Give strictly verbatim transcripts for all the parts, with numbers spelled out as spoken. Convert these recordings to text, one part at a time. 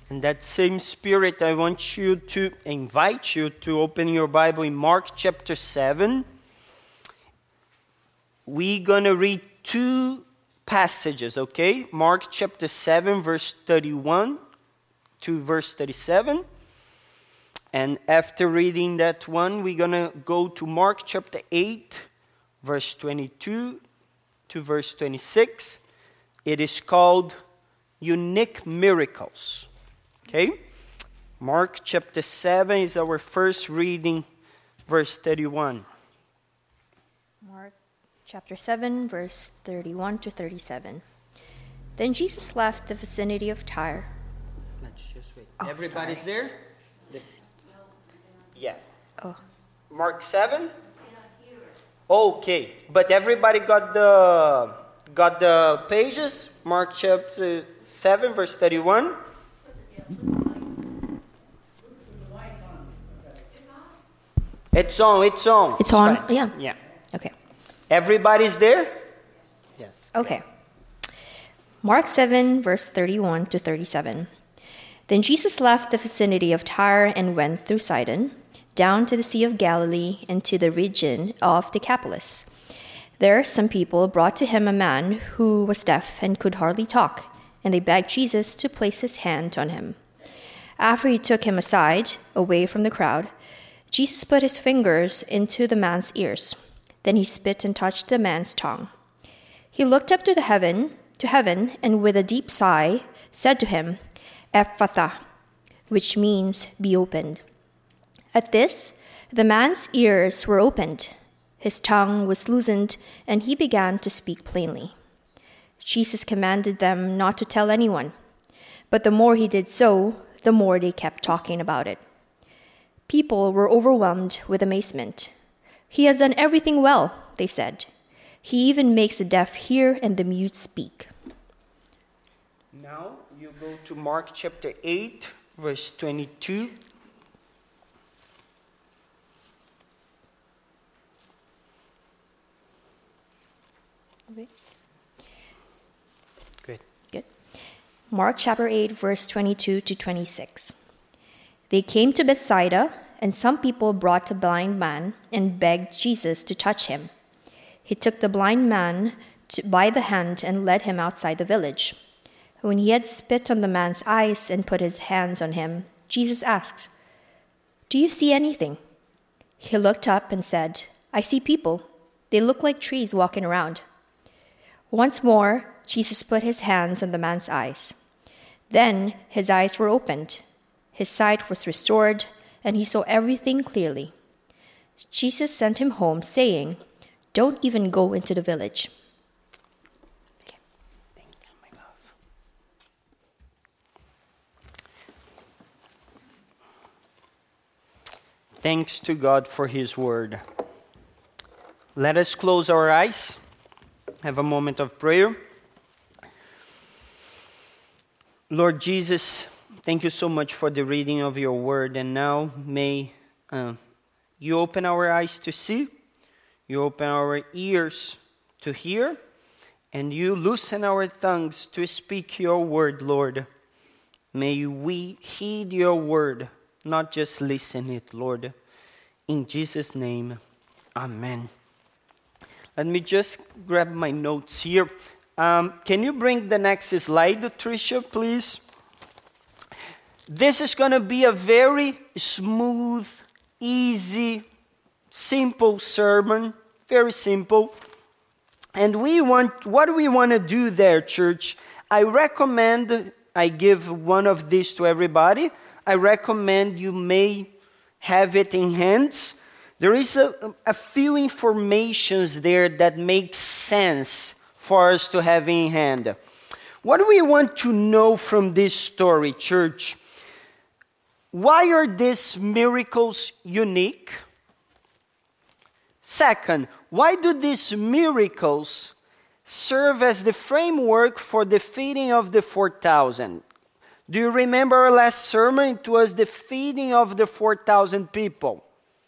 In that same spirit, I want you to invite you to open your Bible in Mark chapter seven. We're going to read two passages, okay? Mark chapter seven, verse thirty-one to verse thirty-seven. And after reading that one, we're going to go to Mark chapter eight, verse twenty-two to verse twenty-six. It is called Unique Miracles. Okay? Mark chapter seven is our first reading, verse thirty-one. Mark chapter seven, verse thirty-one to thirty-seven. Then Jesus left the vicinity of Tyre. Let's just wait. Oh, Everybody's sorry. there? The- Yeah. Oh, Mark seven? Okay. But everybody got the got the pages? Mark chapter seven, verse thirty-one. It's on, it's on. it's on. Fine. Yeah. Yeah. Okay. Everybody's there? Yes. Okay. Mark seven, verse thirty-one to thirty-seven. Then Jesus left the vicinity of Tyre and went through Sidon, down to the Sea of Galilee and to the region of Decapolis. There some people brought to him a man who was deaf and could hardly talk, and they begged Jesus to place his hand on him. After he took him aside, away from the crowd, Jesus put his fingers into the man's ears. Then he spit and touched the man's tongue. He looked up to the heaven, to heaven, and with a deep sigh said to him, Ephphatha, which means be opened. At this, the man's ears were opened, his tongue was loosened, and he began to speak plainly. Jesus commanded them not to tell anyone, but the more he did so, the more they kept talking about it. People were overwhelmed with amazement. He has done everything well, they said. He even makes the deaf hear and the mute speak. Now you go to Mark chapter eight, verse twenty-two. Okay. Good. Good. Mark chapter eight, verse twenty-two to twenty-six. They came to Bethsaida, and some people brought a blind man and begged Jesus to touch him. He took the blind man to, by the hand and led him outside the village. When he had spit on the man's eyes and put his hands on him, Jesus asked, "Do you see anything?" He looked up and said, "I see people. They look like trees walking around." Once more, Jesus put his hands on the man's eyes. Then his eyes were opened. His sight was restored, and he saw everything clearly. Jesus sent him home, saying, "Don't even go into the village." Okay. Thank you, my love. Thanks to God for his word. Let us close our eyes. Have a moment of prayer. Lord Jesus, thank you so much for the reading of your word. And now may uh, you open our eyes to see, you open our ears to hear, and you loosen our tongues to speak your word, Lord. May we heed your word, not just listen it, Lord. In Jesus' name, amen. Let me just grab my notes here. Um, can you bring the next slide, Tricia, please? This is going to be a very smooth, easy, simple sermon. Very simple. And we want, what do we want to do there, church? I recommend, I give one of these to everybody. I recommend you may have it in hands. There is a, a few informations there that make sense for us to have in hand. What do we want to know from this story, church? Why are these miracles unique? Second, why do these miracles serve as the framework for the feeding of the four thousand? Do you remember our last sermon? It was the feeding of the four thousand people.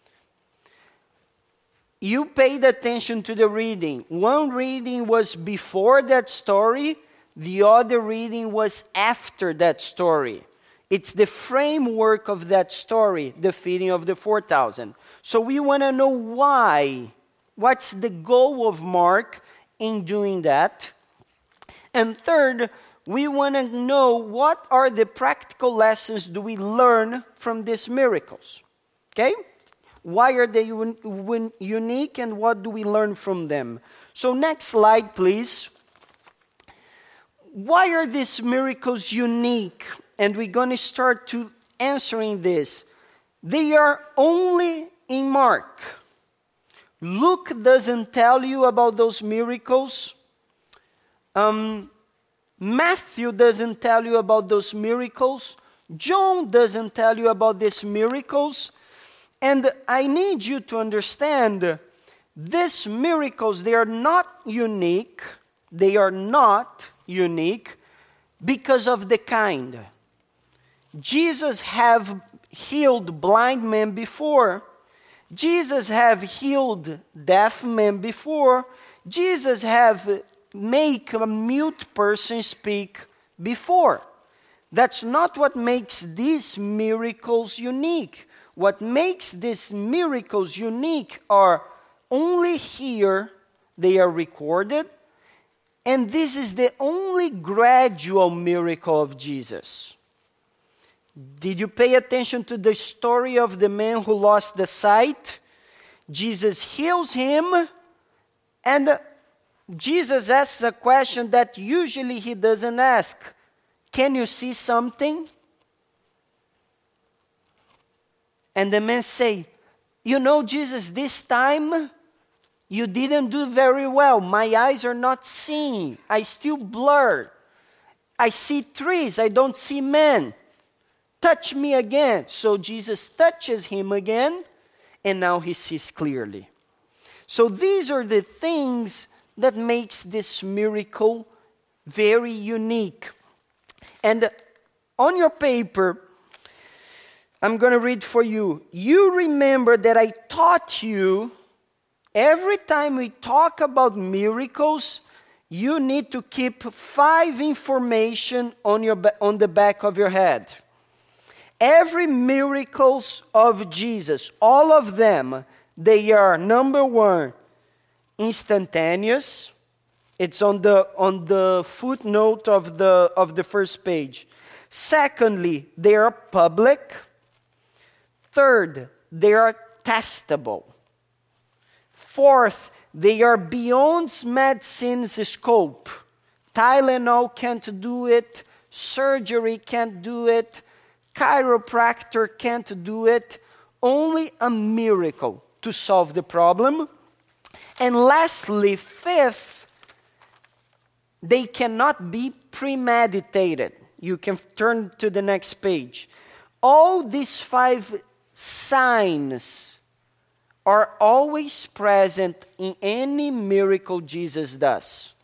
You paid attention to the reading. One reading was before that story. The other reading was after that story. It's the framework of that story, the feeding of the four thousand. So we want to know why. What's the goal of Mark in doing that? And third, we want to know what are the practical lessons do we learn from these miracles. Okay? Why are they un- un- unique and what do we learn from them? So next slide, please. Why are these miracles unique? And we're going to start to answering this. They are only in Mark. Luke doesn't tell you about those miracles. Um, Matthew doesn't tell you about those miracles. John doesn't tell you about these miracles. And I need you to understand, these miracles, they are not unique. They are not unique because of the kind. Jesus have healed blind men before. Jesus have healed deaf men before. Jesus have make a mute person speak before. That's not what makes these miracles unique. What makes these miracles unique are only here they are recorded, and this is the only gradual miracle of Jesus. Did you pay attention to the story of the man who lost the sight? Jesus heals him, and Jesus asks a question that usually he doesn't ask. Can you see something? And the man say, you know, Jesus, this time you didn't do very well. My eyes are not seeing. I still blur. I see trees. I don't see men. Touch me again. So Jesus touches him again, and now he sees clearly. So these are the things that makes this miracle very unique. And on your paper, I'm going to read for you. You remember that I taught you, every time we talk about miracles, you need to keep five information on your on the back of your head. Every miracles of Jesus, all of them, they are, number one, instantaneous. It's on the on the footnote of the of the first page. Secondly, they are public. Third, they are testable. Fourth, they are beyond medicine's scope. Tylenol can't do it. Surgery can't do it. Chiropractor can't do it. Only a miracle to solve the problem. And lastly, fifth, they cannot be premeditated. You can turn to the next page. All these five signs are always present in any miracle Jesus does.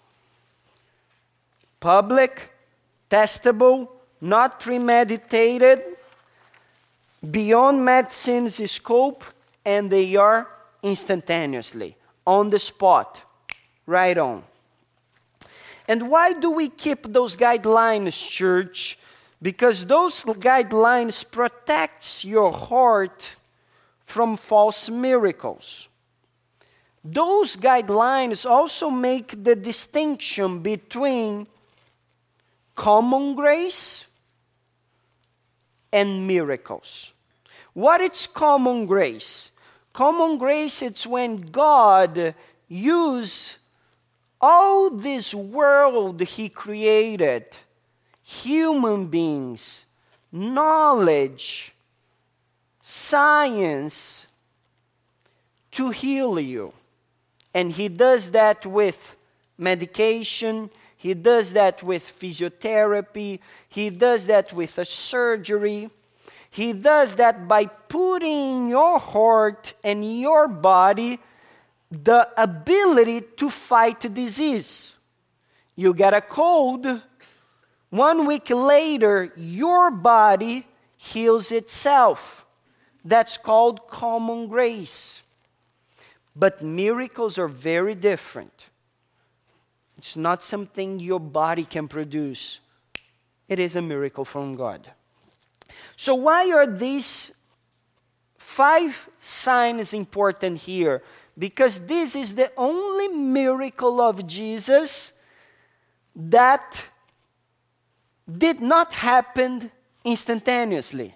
Public, testable, not premeditated, beyond medicine's scope, and they are instantaneously, on the spot, right on. And why do we keep those guidelines, church? Because those guidelines protects your heart from false miracles. Those guidelines also make the distinction between common grace and miracles. What is common grace? Common grace, it's when God uses all this world He created, human beings, knowledge, science, to heal you. And He does that with medication, He does that with physiotherapy, He does that with a surgery. He does that by putting in your heart and your body the ability to fight disease. You get a cold, one week later, your body heals itself. That's called common grace. But miracles are very different. It's not something your body can produce. It is a miracle from God. So why are these five signs important here? Because this is the only miracle of Jesus that did not happen instantaneously.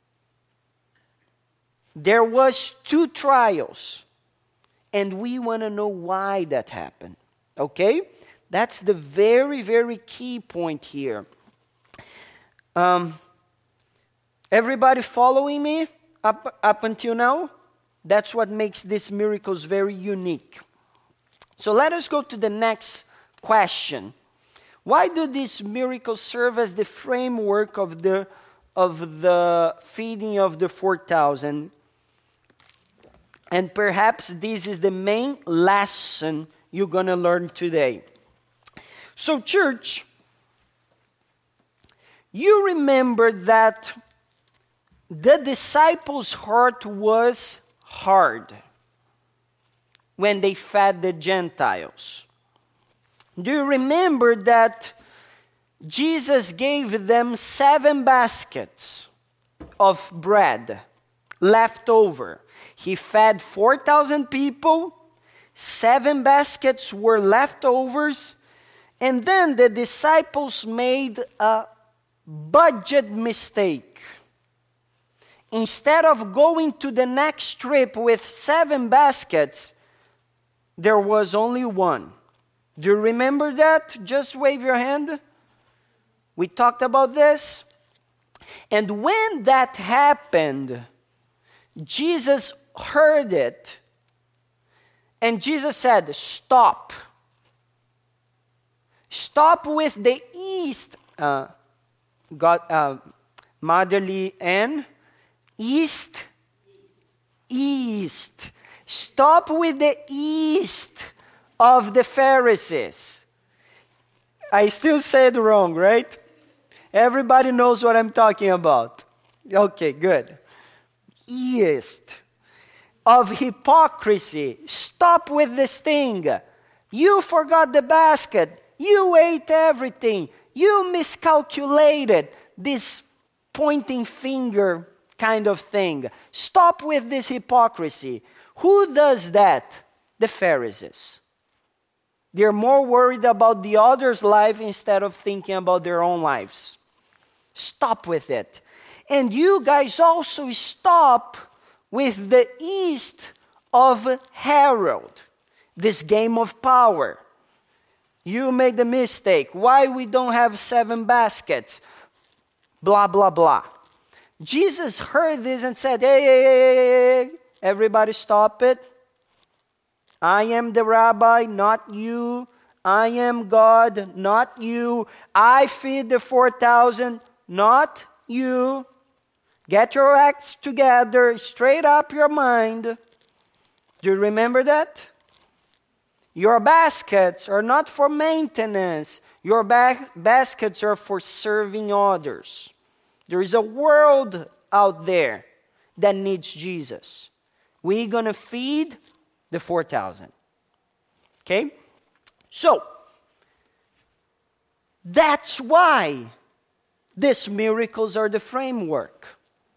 There was two trials, and we want to know why that happened. Okay? That's the very, very key point here. Um, everybody following me up, up until now? That's what makes these miracles very unique. So let us go to the next question. Why do these miracles serve as the framework of the, of the feeding of the four thousand? And perhaps this is the main lesson you're going to learn today. So, church, you remember that the disciples' heart was hard when they fed the Gentiles. Do you remember that Jesus gave them seven baskets of bread left over? He fed four thousand people, seven baskets were leftovers, and then the disciples made a budget mistake. Instead of going to the next trip with seven baskets, there was only one. Do you remember that? Just wave your hand. We talked about this. And when that happened, Jesus heard it, and Jesus said, stop. Stop with the east, uh, God, uh, motherly N, east, east. Stop with the east of the Pharisees. I still said wrong, right? Everybody knows what I'm talking about. Okay, good. East of hypocrisy. Stop with this thing. You forgot the basket. You ate everything. You miscalculated. This pointing finger kind of thing. Stop with this hypocrisy. Who does that? The Pharisees. They're more worried about the other's life instead of thinking about their own lives. Stop with it. And you guys also stop with the east of Herod, this game of power. You made the mistake. Why we don't have seven baskets? Blah, blah, blah. Jesus heard this and said, hey, hey, hey, hey, hey, everybody stop it. I am the rabbi, not you. I am God, not you. I feed the four thousand, not you. Get your acts together, straight up your mind. Do you remember that? Your baskets are not for maintenance. Your ba- baskets are for serving others. There is a world out there that needs Jesus. We're going to feed the four thousand. Okay? So, that's why these miracles are the framework.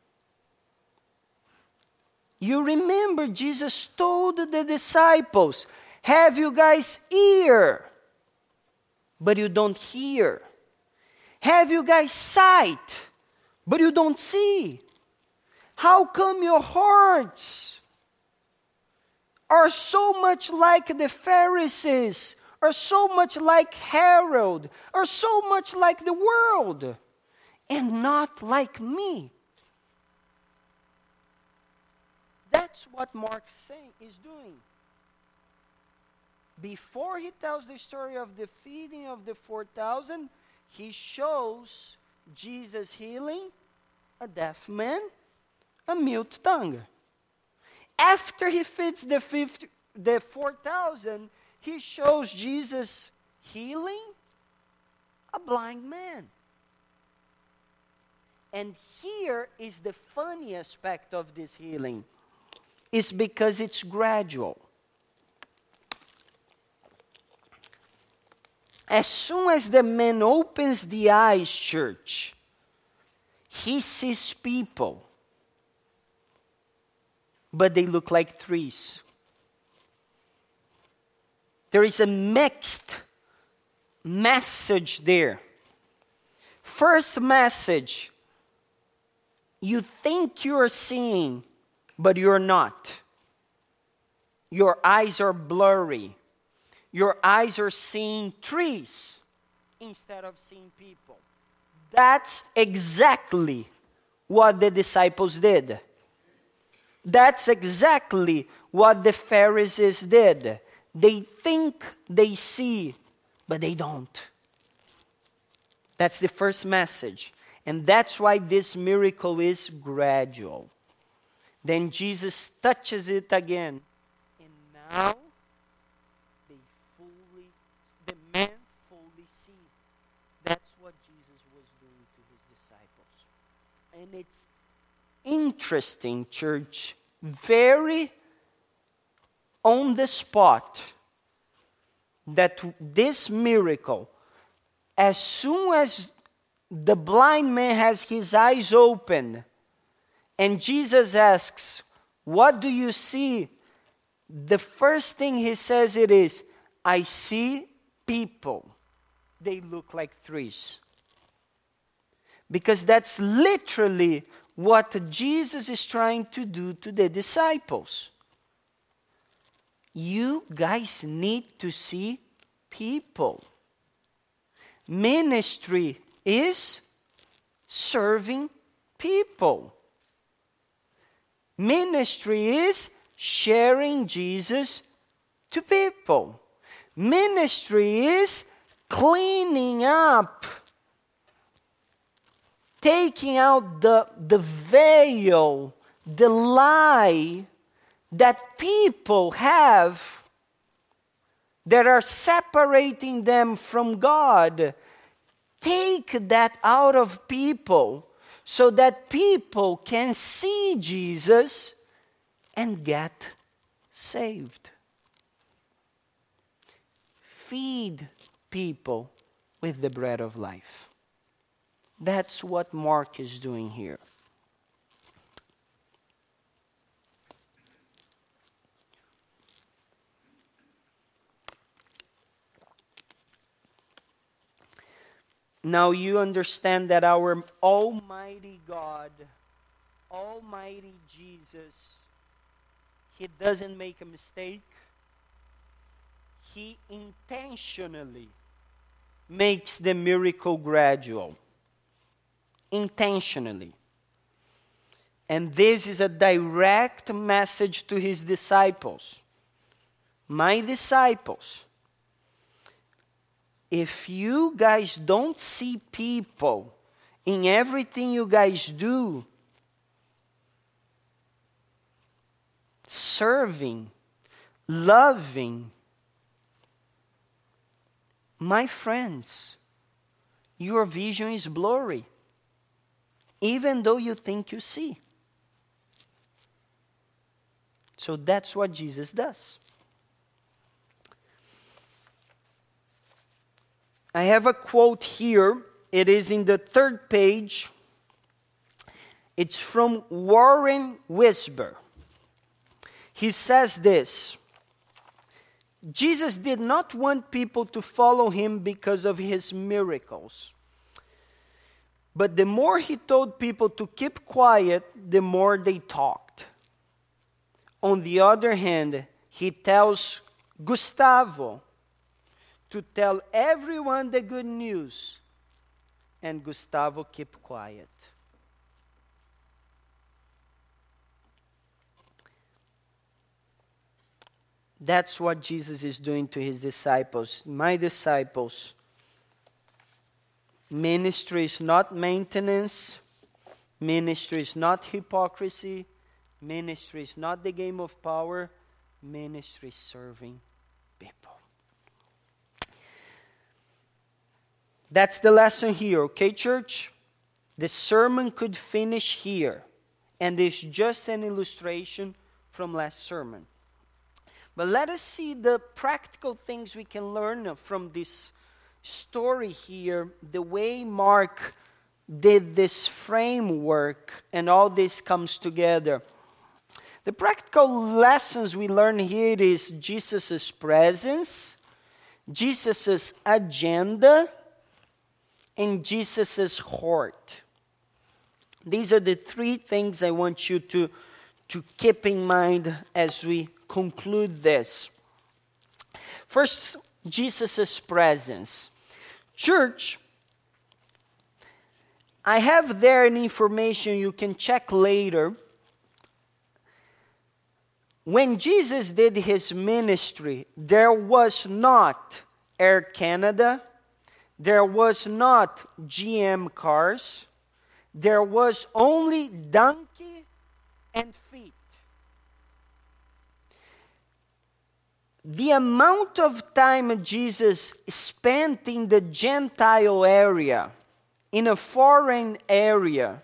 You remember Jesus told the disciples, have you guys ear, but you don't hear? Have you guys sight, but you don't see? How come your hearts are so much like the Pharisees, are so much like Herod, are so much like the world, and not like me? That's what Mark saying, is doing. Before he tells the story of the feeding of the four thousand, he shows Jesus healing a deaf man, a mute tongue. After he feeds the, fifty, the four thousand, he shows Jesus healing a blind man. And here is the funny aspect of this healing. Is because it's gradual. As soon as the man opens the eyes, church, He sees people, but they look like trees. There is a mixed message there. First message, you think you're seeing, but you're not. Your eyes are blurry. Your eyes are seeing trees instead of seeing people. That's exactly what the disciples did. That's exactly what the Pharisees did. They think they see, but they don't. That's the first message. And that's why this miracle is gradual. Then Jesus touches it again. And now, they fully, the men fully see. That's what Jesus was doing to his disciples. And it's interesting, church, very on the spot, that this miracle, as soon as the blind man has his eyes opened, and Jesus asks, what do you see? The first thing he says it is, I see people. They look like trees. Because that's literally what Jesus is trying to do to the disciples. You guys need to see people. Ministry is serving people. Ministry is sharing Jesus to people. Ministry is cleaning up, taking out the, the veil, the lie that people have that are separating them from God. Take that out of people so that people can see Jesus and get saved. Feed people with the bread of life. That's what Mark is doing here. Now you understand that our Almighty God, Almighty Jesus, He doesn't make a mistake. He intentionally makes the miracle gradual. Intentionally. And this is a direct message to His disciples. My disciples, if you guys don't see people in everything you guys do, serving, loving, my friends, your vision is blurry, even though you think you see. So that's what Jesus does. I have a quote here. It is in the third page. It's from Warren Wiersbe. He says this: Jesus did not want people to follow him because of his miracles. But the more he told people to keep quiet, the more they talked. On the other hand, he tells Gustavo to tell everyone the good news, and Gustavo kept quiet. That's what Jesus is doing to his disciples. My disciples, ministry is not maintenance. Ministry is not hypocrisy. Ministry is not the game of power. Ministry is serving people. That's the lesson here, okay, church? The sermon could finish here, and it's just an illustration from last sermon. But let us see the practical things we can learn from this story here, the way Mark did this framework and all this comes together. The practical lessons we learn here is Jesus' presence, Jesus' agenda, and Jesus' heart. These are the three things I want you to, to keep in mind as we conclude this. First, Jesus' presence. Church, I have there an information you can check later. When Jesus did his ministry, there was not Air Canada, there was not G M cars, there was only donkey and feet. The amount of time Jesus spent in the Gentile area, in a foreign area,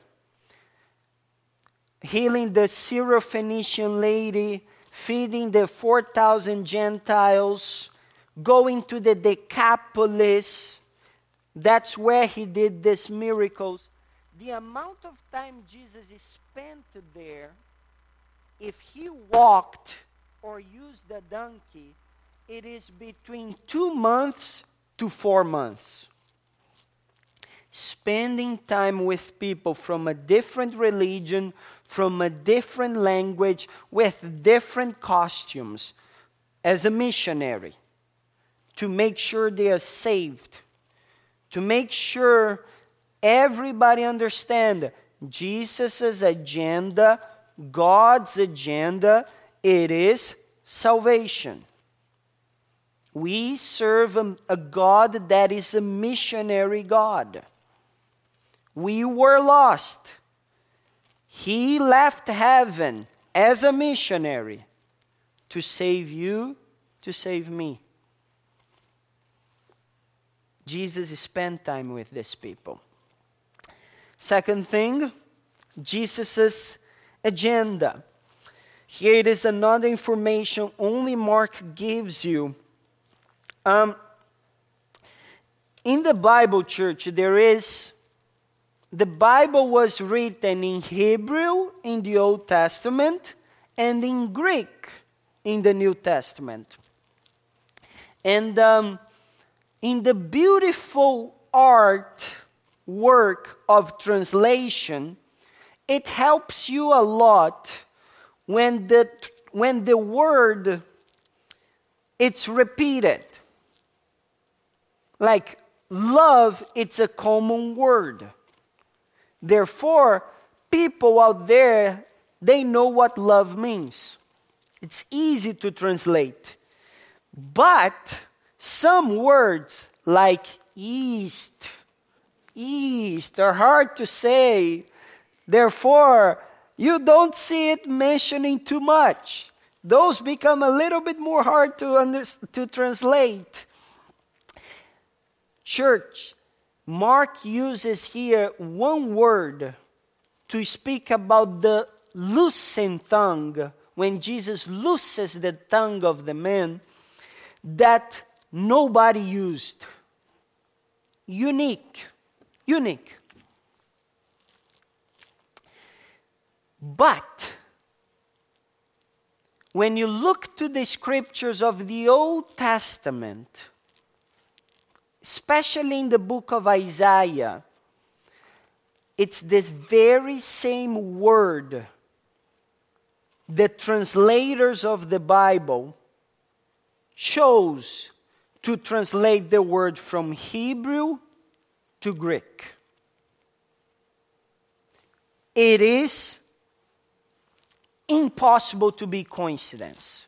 healing the Syrophoenician lady, feeding the four thousand Gentiles, going to the Decapolis, that's where he did these miracles. The amount of time Jesus spent there, if he walked or used a donkey, it is between two months to four months. Spending time with people from a different religion, from a different language, with different costumes, as a missionary, to make sure they are saved, to make sure everybody understands Jesus' agenda, God's agenda, it is salvation. We serve a, a God that is a missionary God. We were lost. He left heaven as a missionary to save you, to save me. Jesus spent time with these people. Second thing, Jesus' agenda. Here it is another information only Mark gives you. Um, in the Bible, church, there is, the Bible was written in Hebrew in the Old Testament and in Greek in the New Testament. And um, in the beautiful art work of translation, it helps you a lot when the when the word it's repeated. Like love, it's a common word. Therefore, people out there, they know what love means. It's easy to translate. But some words like east, east are hard to say. Therefore, you don't see it mentioning too much. Those become a little bit more hard to under, to translate. Church, Mark uses here one word to speak about the loosened tongue, when Jesus looses the tongue of the man, that nobody used. Unique. Unique. But when you look to the scriptures of the Old Testament, especially in the book of Isaiah, it's this very same word the translators of the Bible chose to translate the word from Hebrew to Greek. It is impossible to be coincidence.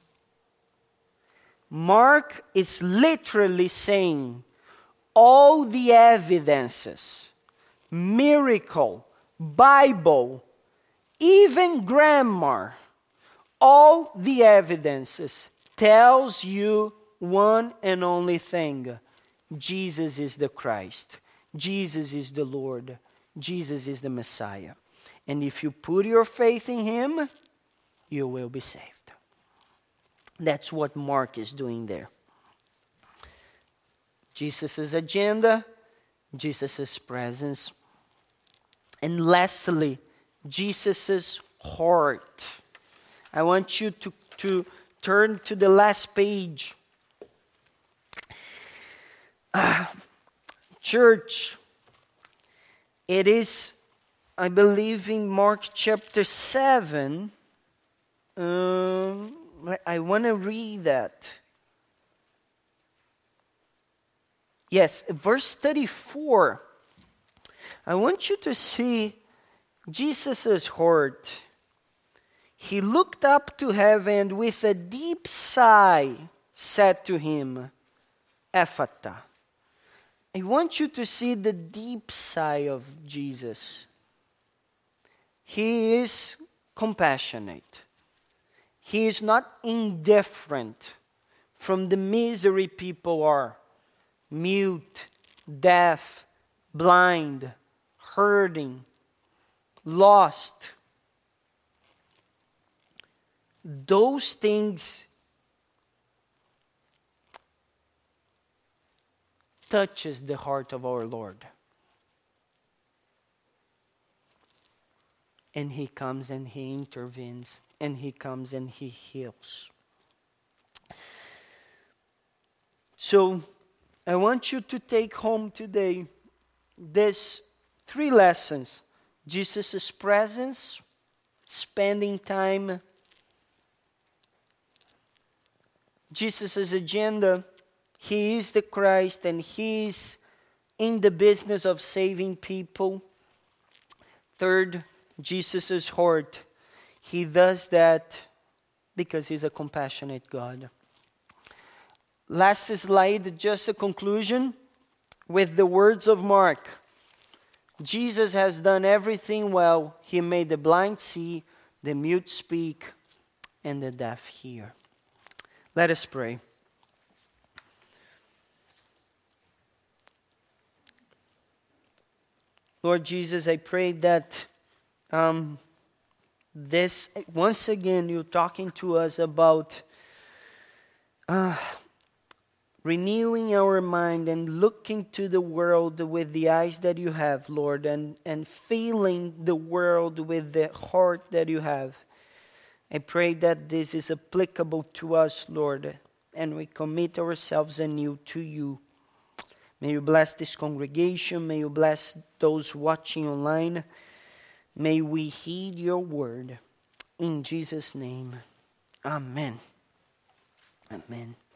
Mark is literally saying all the evidences, miracle, Bible, even grammar, all the evidences tells you one and only thing. Jesus is the Christ. Jesus is the Lord. Jesus is the Messiah. And if you put your faith in Him, you will be saved. That's what Mark is doing there. Jesus' agenda, Jesus' presence. And lastly, Jesus' heart. I want you to, to turn to the last page. Uh, church, it is, I believe, in Mark chapter seven. Um, I want to read that. Yes, verse thirty-four. I want you to see Jesus' heart. He looked up to heaven and with a deep sigh said to him, Ephata. I want you to see the deep sigh of Jesus. He is compassionate. He is not indifferent from the misery people are. Mute, deaf, blind, hurting, lost. Those things touches the heart of our Lord. And He comes and He intervenes, and He comes and He heals. So, I want you to take home today these three lessons. Jesus' presence, spending time, Jesus' agenda. He is the Christ and He is in the business of saving people. Third, Jesus' heart. He does that because He's a compassionate God. Last slide, just a conclusion with the words of Mark. Jesus has done everything well. He made the blind see, the mute speak, and the deaf hear. Let us pray. Lord Jesus, I pray that um, this, once again, you're talking to us about uh, renewing our mind and looking to the world with the eyes that you have, Lord, and, and feeling the world with the heart that you have. I pray that this is applicable to us, Lord, and we commit ourselves anew to you. May you bless this congregation. May you bless those watching online. May we heed your word. In Jesus' name, amen. Amen.